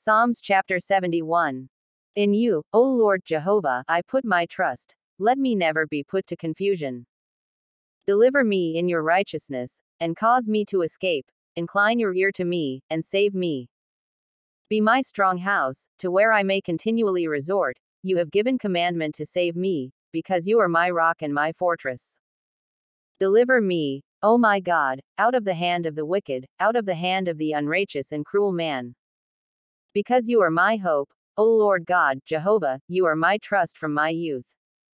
Psalms chapter 71. In you, O Lord Jehovah, I put my trust. Let me never be put to confusion. Deliver me in your righteousness, and cause me to escape. Incline your ear to me, and save me. Be my strong house, to where I may continually resort. You have given commandment to save me, because you are my rock and my fortress. Deliver me, O my God, out of the hand of the wicked, out of the hand of the unrighteous and cruel man. Because you are my hope, O Lord God, Jehovah, you are my trust from my youth.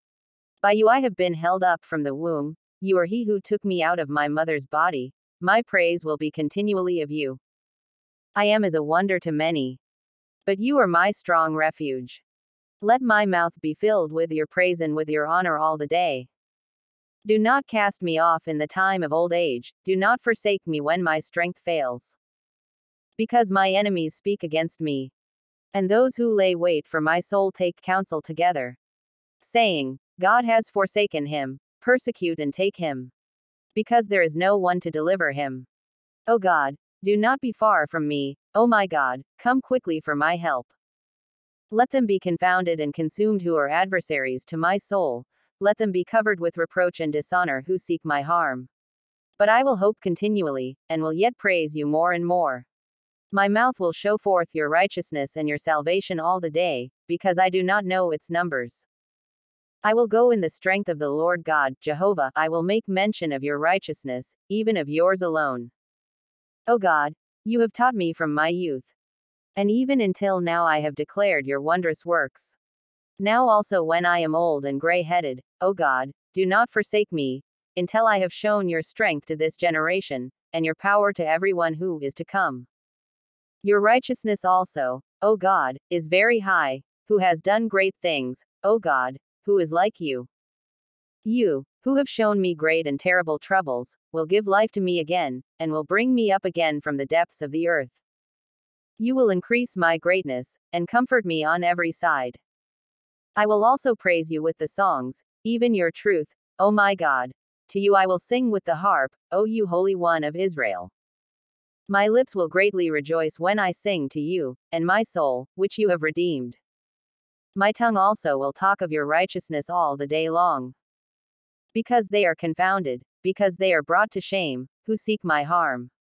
By you I have been held up from the womb. You are he who took me out of my mother's body. My praise will be continually of you. I am as a wonder to many. But you are my strong refuge. Let my mouth be filled with your praise and with your honor all the day. Do not cast me off in the time of old age, do not forsake me when my strength fails. Because my enemies speak against me, and those who lay wait for my soul take counsel together, saying, God has forsaken him, persecute and take him. Because there is no one to deliver him. O God, do not be far from me, O my God, come quickly for my help. Let them be confounded and consumed who are adversaries to my soul, let them be covered with reproach and dishonor who seek my harm. But I will hope continually, and will yet praise you more and more. My mouth will show forth your righteousness and your salvation all the day, because I do not know its numbers. I will go in the strength of the Lord God, Jehovah, I will make mention of your righteousness, even of yours alone. O God, you have taught me from my youth. And even until now I have declared your wondrous works. Now also when I am old and gray-headed, O God, do not forsake me, until I have shown your strength to this generation, and your power to everyone who is to come. Your righteousness also, O God, is very high, who has done great things, O God, who is like you? You, who have shown me great and terrible troubles, will give life to me again, and will bring me up again from the depths of the earth. You will increase my greatness, and comfort me on every side. I will also praise you with the songs, even your truth, O my God. To you I will sing with the harp, O you Holy One of Israel. My lips will greatly rejoice when I sing to you, and my soul, which you have redeemed. My tongue also will talk of your righteousness all the day long. Because they are confounded, because they are brought to shame, who seek my harm.